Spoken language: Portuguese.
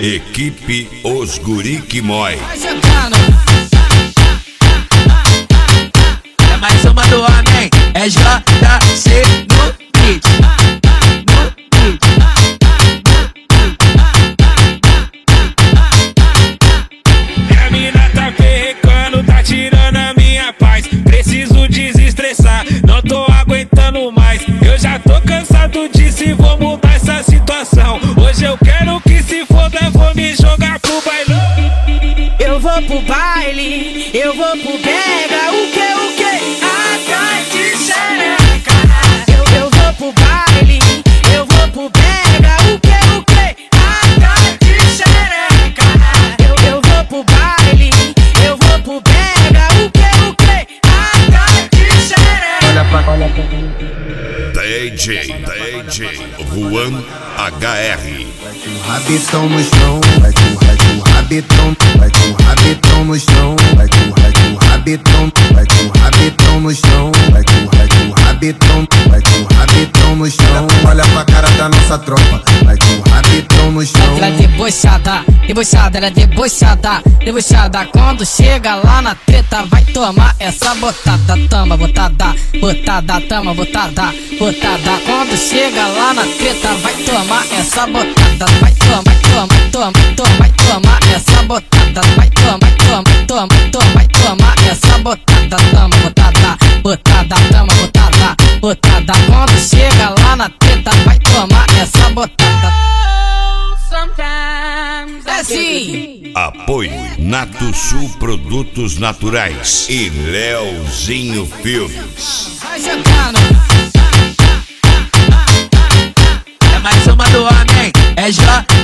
Equipe Os Guri que Mói. É mais uma do homem, é JC no beat. Minha mina tá perrecando, tá tirando a minha paz. Preciso desestressar, não tô aguentando mais. Eu já tô cansado disso e vou mudar essa situação. Hoje eu quero que se foda, vou me jogar pro bailão. Eu vou pro baile, eu vou pro pega, o que? Atrás de xereca. Eu vou pro baile, eu vou pro pega, o que? Atrás de xereca. Eu vou pro baile, eu vou pro pega, o que? Atrás de xereca. Olha pra DJ Juan HR. Vai com o rabetão no chão, vai com o rabetão, vai com o rabetão no chão, vai com o rabetão, vai com o rabetão no chão, vai com o rabetão, vai com o rabetão no chão. Olha pra cara da nossa tropa, vai com o rabetão no chão. Ela é debochada, ela é debochada. Quando chega lá na treta, vai tomar essa botada. Toma, botada, toma, botada. Quando chega lá na treta, vai tomar essa botada. Vai tomar essa botada. Vai tomar essa botada. Toma, botada, toma, botada. Quando chega lá na treta, vai tomar essa botada. É assim. Apoio Nato Sul Produtos Naturais e Leozinho Filmes. Vai jogando. É mais uma do homem, é JC